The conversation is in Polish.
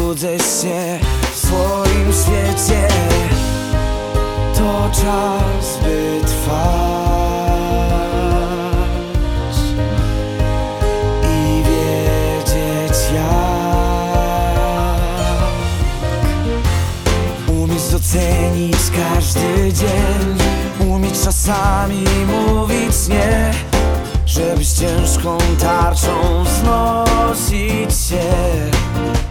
Budzę się w swoim świecie. To czas, by trwać i wiedzieć jak. Umieć docenić każdy dzień, umieć czasami mówić nie, żeby z ciężką tarczą wznosić się.